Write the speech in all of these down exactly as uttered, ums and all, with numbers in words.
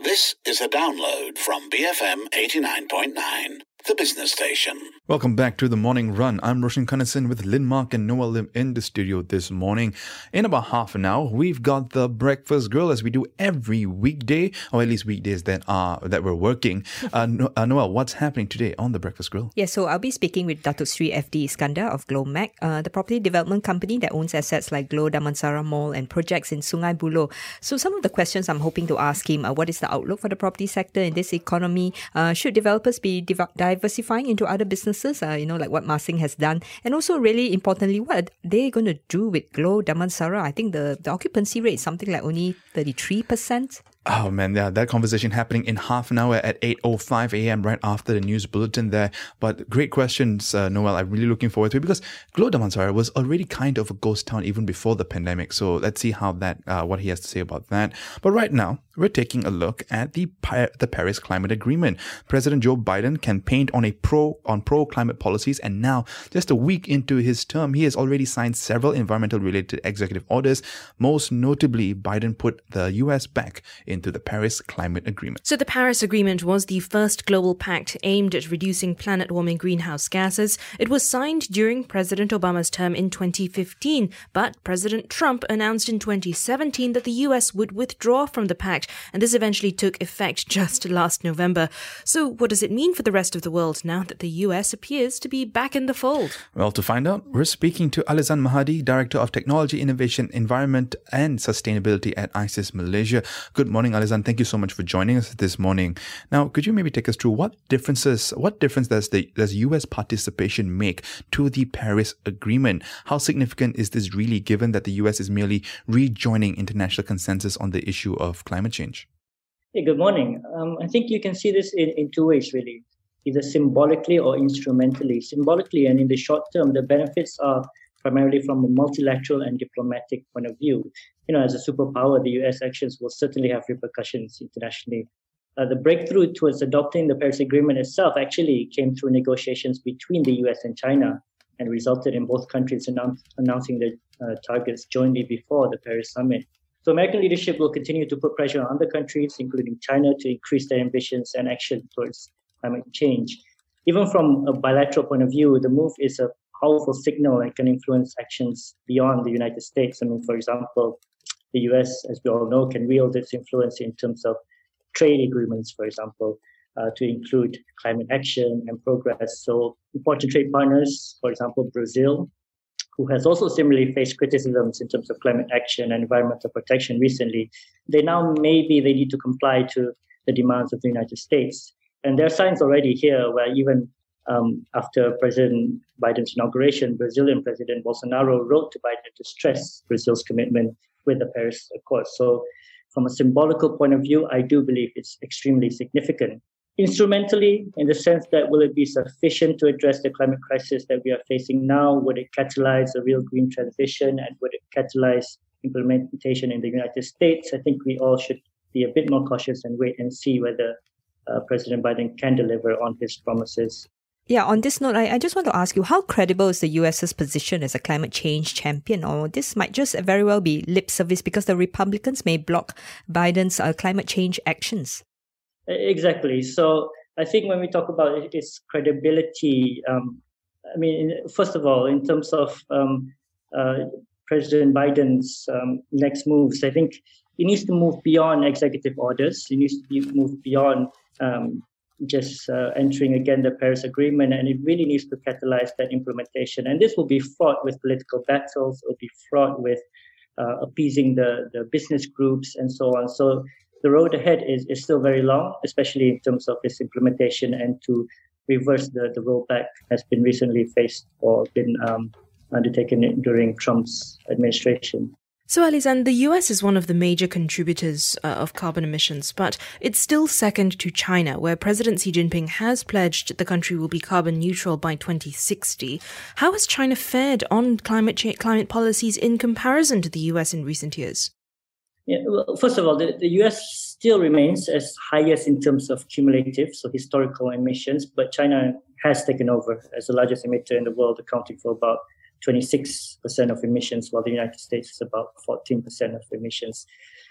This is a download from B F M eighty-nine point nine, the business station. Welcome back to The Morning Run. I'm Roshan Kanasan with Lynn Mark and Noah Lim in the studio this morning. In about half an hour, we've got The Breakfast Grill as we do every weekday, or at least weekdays that are that we're working. Uh, no, uh, Noah, what's happening today on The Breakfast Grill? Yeah, so I'll be speaking with Datuk Sri F D Iskandar of Glowmac, uh, the property development company that owns assets like Glow Damansara Mall and projects in Sungai Buloh. So some of the questions I'm hoping to ask him are, what is the outlook for the property sector in this economy? Uh, should developers be div- diversifying into other businesses, uh, you know, like what Marsing has done? And also, really importantly, what are they going to do with Glow Damansara? I think the, the occupancy rate is something like only thirty-three percent. Oh man, yeah, that conversation happening in half an hour at eight oh five a.m. right after the news bulletin there. But great questions, uh, Noel. I'm really looking forward to it because Glow Damansara was already kind of a ghost town even before the pandemic. So let's see how that, uh, what he has to say about that. But right now, we're taking a look at the the Paris Climate Agreement. President Joe Biden campaigned on a pro on pro climate policies, and now, just a week into his term, he has already signed several environmental related executive orders. Most notably, Biden put the U S back into the Paris Climate Agreement. So the Paris Agreement was the first global pact aimed at reducing planet-warming greenhouse gases. It was signed during President Obama's term in twenty fifteen, but President Trump announced in twenty seventeen that the U S would withdraw from the pact, and this eventually took effect just last November. So what does it mean for the rest of the world now that the U S appears to be back in the fold? Well, to find out, we're speaking to Alizan Mahadi, Director of Technology, Innovation, Environment and Sustainability at ISIS Malaysia. Good morning, Alizan. Thank you so much for joining us this morning. Now, could you maybe take us through what differences, what difference does the does U S participation make to the Paris Agreement? How significant is this really, given that the U S is merely rejoining international consensus on the issue of climate change? Hey, good morning. Um, I think you can see this in, in two ways, really, either symbolically or instrumentally. Symbolically, and in the short term, the benefits are primarily from a multilateral and diplomatic point of view. You know, as a superpower, the U S actions will certainly have repercussions internationally. Uh, the breakthrough towards adopting the Paris Agreement itself actually came through negotiations between the U S and China and resulted in both countries announce, announcing their uh, targets jointly before the Paris summit. So American leadership will continue to put pressure on other countries, including China, to increase their ambitions and action towards climate change. Even from a bilateral point of view, the move is a powerful signal and can influence actions beyond the United States. I mean, for example, the U S, as we all know, can wield its influence in terms of trade agreements, for example, uh, to include climate action and progress. So important trade partners, for example, Brazil, who has also similarly faced criticisms in terms of climate action and environmental protection recently, they now maybe they need to comply to the demands of the United States. And there are signs already here where even um, after President Biden's inauguration, Brazilian President Bolsonaro wrote to Biden to stress Brazil's commitment with the Paris Accord. So from a symbolical point of view, I do believe it's extremely significant. Instrumentally, in the sense that will it be sufficient to address the climate crisis that we are facing now? Would it catalyze a real green transition, and would it catalyze implementation in the United States? I think we all should be a bit more cautious and wait and see whether uh, President Biden can deliver on his promises. Yeah, on this note, I, I just want to ask you, how credible is the US's position as a climate change champion? Or this might just very well be lip service because the Republicans may block Biden's uh, climate change actions. Exactly. So I think when we talk about its credibility, um, I mean, first of all, in terms of um, uh, President Biden's um, next moves, I think he needs to move beyond executive orders. He needs to be, move beyond um, just uh, entering again the Paris Agreement, and it really needs to catalyze that implementation. And this will be fraught with political battles. It will be fraught with uh, appeasing the, the business groups and so on. So the road ahead is, is still very long, especially in terms of its implementation, and to reverse the, the rollback has been recently faced or been um, undertaken during Trump's administration. So, Alizan, the U S is one of the major contributors uh, of carbon emissions, but it's still second to China, where President Xi Jinping has pledged the country will be carbon neutral by twenty sixty. How has China fared on climate cha- climate policies in comparison to the U S in recent years? Yeah, well, first of all, the, the U S still remains as highest in terms of cumulative, so historical emissions, but China has taken over as the largest emitter in the world, accounting for about twenty-six percent of emissions, while the United States is about fourteen percent of emissions.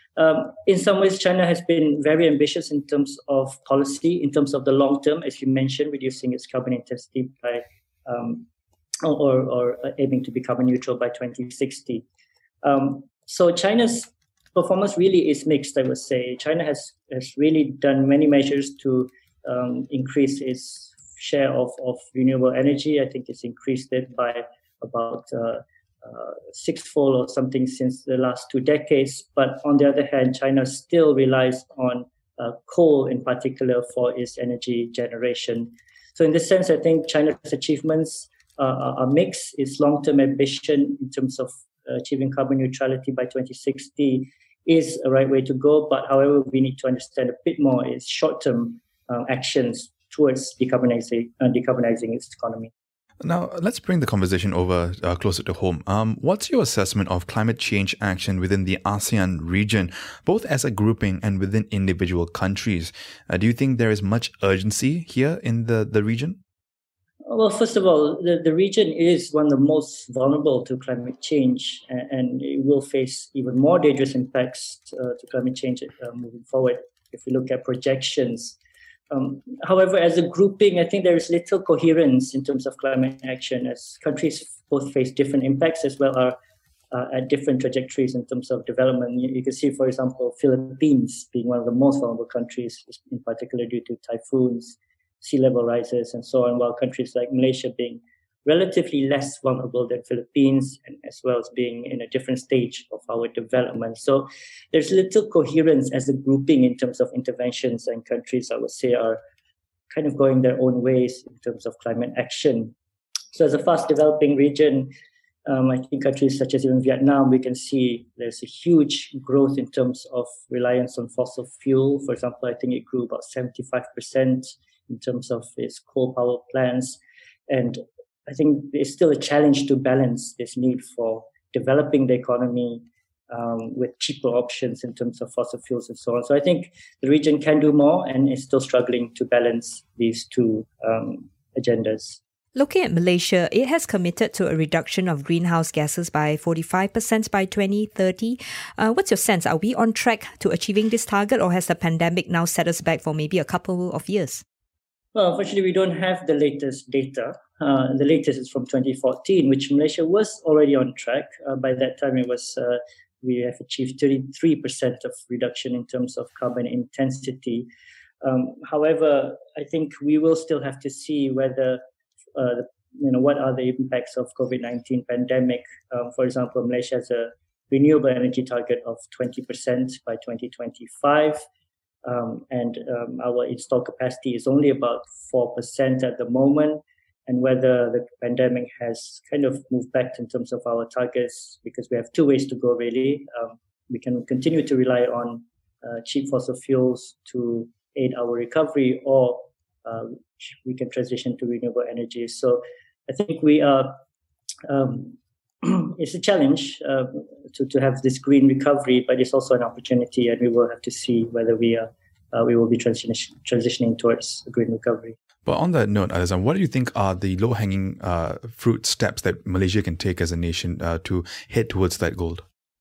Um, in some ways, China has been very ambitious in terms of policy, in terms of the long term, as you mentioned, reducing its carbon intensity by um, or, or aiming to be carbon neutral by twenty sixty. Um, so China's performance really is mixed, I would say. China has, has really done many measures to um, increase its share of, of renewable energy. I think it's increased it by about uh, uh, sixfold or something since the last two decades. But on the other hand, China still relies on uh, coal in particular for its energy generation. So in this sense, I think China's achievements uh, are mixed. Its long-term ambition in terms of achieving carbon neutrality by twenty sixty is a right way to go. But however, we need to understand a bit more its short-term uh, actions towards decarbonizing, uh, decarbonizing its economy. Now, let's bring the conversation over uh, closer to home. Um, what's your assessment of climate change action within the ASEAN region, both as a grouping and within individual countries? Uh, do you think there is much urgency here in the, the region? Well, first of all, the, the region is one of the most vulnerable to climate change, and, and it will face even more dangerous impacts uh, to climate change uh, moving forward if we look at projections. Um, however, as a grouping, I think there is little coherence in terms of climate action, as countries both face different impacts as well are uh, at different trajectories in terms of development. You, you can see, for example, Philippines being one of the most vulnerable countries, in particular due to typhoons, sea level rises, and so on, while countries like Malaysia being relatively less vulnerable than Philippines, and as well as being in a different stage of our development. So there's little coherence as a grouping in terms of interventions, and countries, I would say, are kind of going their own ways in terms of climate action. So as a fast developing region, um, I think countries such as even Vietnam, we can see there's a huge growth in terms of reliance on fossil fuel. For example, I think it grew about seventy-five percent in terms of its coal power plants. And I think there's still a challenge to balance this need for developing the economy um, with cheaper options in terms of fossil fuels and so on. So I think the region can do more and is still struggling to balance these two um, agendas. Looking at Malaysia, it has committed to a reduction of greenhouse gases by forty-five percent by twenty thirty. Uh, what's your sense? Are we on track to achieving this target, or has the pandemic now set us back for maybe a couple of years? Well, unfortunately, we don't have the latest data. Uh, the latest is from twenty fourteen, which Malaysia was already on track. Uh, by that time, it was uh, we have achieved thirty-three percent of reduction in terms of carbon intensity. Um, however, I think we will still have to see whether, uh, the, you know, what are the impacts of COVID nineteen pandemic. Um, for example, Malaysia has a renewable energy target of twenty percent by twenty twenty-five. Um, and um, our installed capacity is only about four percent at the moment, and whether the pandemic has kind of moved back in terms of our targets, because we have two ways to go really. Um, we can continue to rely on uh, cheap fossil fuels to aid our recovery, or uh, we can transition to renewable energy. So I think we are, um, it's a challenge uh, to, to have this green recovery, but it's also an opportunity, and we will have to see whether we are uh, we will be transition, transitioning towards a green recovery. But on that note, Alizan, what do you think are the low-hanging uh, fruit steps that Malaysia can take as a nation uh, to head towards that goal?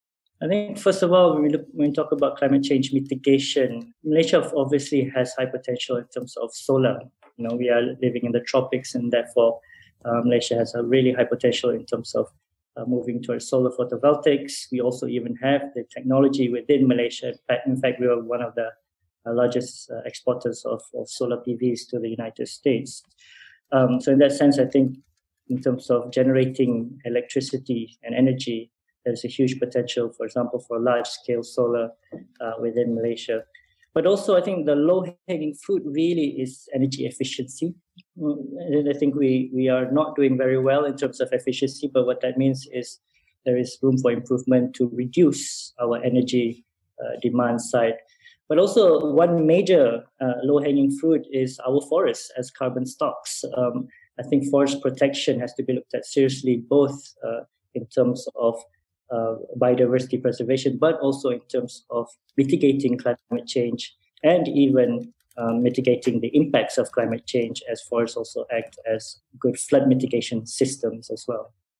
I think, first of all, when we, look, when we talk about climate change mitigation, Malaysia obviously has high potential in terms of solar. You know, we are living in the tropics, and therefore uh, Malaysia has a really high potential in terms of uh, moving towards solar photovoltaics. We also even have the technology within Malaysia. In fact, in fact we are one of the uh, largest uh, exporters of, of solar P Vs to the United States. Um, so in that sense, I think in terms of generating electricity and energy, there's a huge potential, for example, for large-scale solar uh, within Malaysia. But also, I think the low-hanging fruit really is energy efficiency. And I think we, we are not doing very well in terms of efficiency, but what that means is there is room for improvement to reduce our energy uh, demand side. But also, one major uh, low-hanging fruit is our forests as carbon stocks. Um, I think forest protection has to be looked at seriously, both uh, in terms of uh, biodiversity preservation, but also in terms of mitigating climate change and even um, mitigating the impacts of climate change, as forests also act as good flood mitigation systems as well.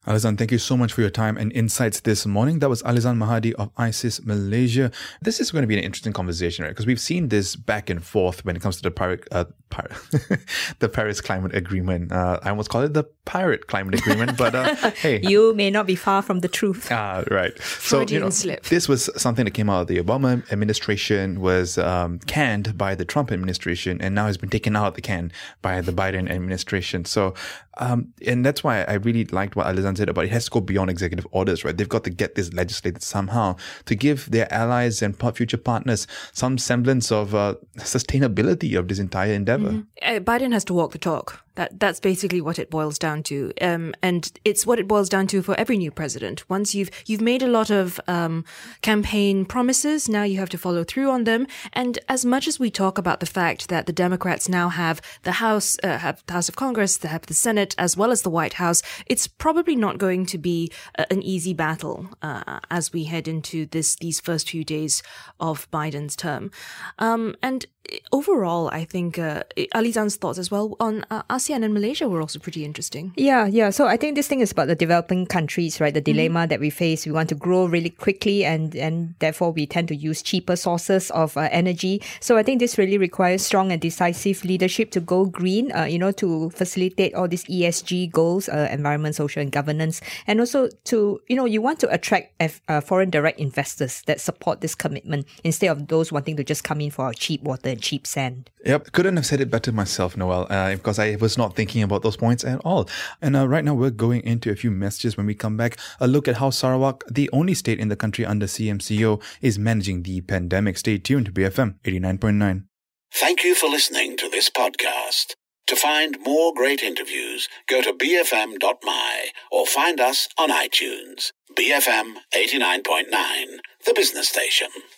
Alizan, thank you so much for your time and insights this morning. That was Alizan Mahadi of ISIS Malaysia. This is going to be an interesting conversation, right? Because we've seen this back and forth when it comes to the pirate, uh, pirate the Paris Climate Agreement. Uh, I almost call it the Pirate Climate Agreement, but uh, hey. You may not be far from the truth. Ah, right. So, Freudian you know, slip. this was something that came out of the Obama administration, was um, canned by the Trump administration, and now has been taken out of the can by the Biden administration. So, um, and that's why I really liked what Alizan said about it has to go beyond executive orders, right? They've got to get this legislated somehow to give their allies and future partners some semblance of uh, sustainability of this entire endeavor. Mm-hmm. Uh, Biden has to walk the talk. That that's basically what it boils down to, um, and it's what it boils down to for every new president. Once you've you've made a lot of um, campaign promises, now you have to follow through on them. And as much as we talk about the fact that the Democrats now have the House, uh, have the House of Congress, they have the Senate, as well as the White House, it's probably not going to be uh, an easy battle uh, as we head into this these first few days of Biden's term. Um, and overall, I think uh, Alizan's thoughts as well on uh, ASEAN and Malaysia were also pretty interesting. Yeah, yeah. So I think this thing is about the developing countries, right? The dilemma mm-hmm. that we face. We want to grow really quickly, and, and therefore we tend to use cheaper sources of uh, energy. So I think this really requires strong and decisive leadership to go green, uh, you know, to facilitate all these E S G goals, uh, environment, social and governance. And also to, you know, you want to attract F, uh, foreign direct investors that support this commitment instead of those wanting to just come in for our cheap water and cheap sand. Yep, couldn't have said it better myself, Noel, uh, because I was not thinking about those points at all. And uh, right now we're going into a few messages. When we come back, a look at how Sarawak, the only state in the country under C M C O, is managing the pandemic. Stay tuned to B F M eighty-nine point nine. Thank you for listening to this podcast. To find more great interviews, go to b f m dot m y or find us on iTunes. B F M eighty-nine point nine, the business station.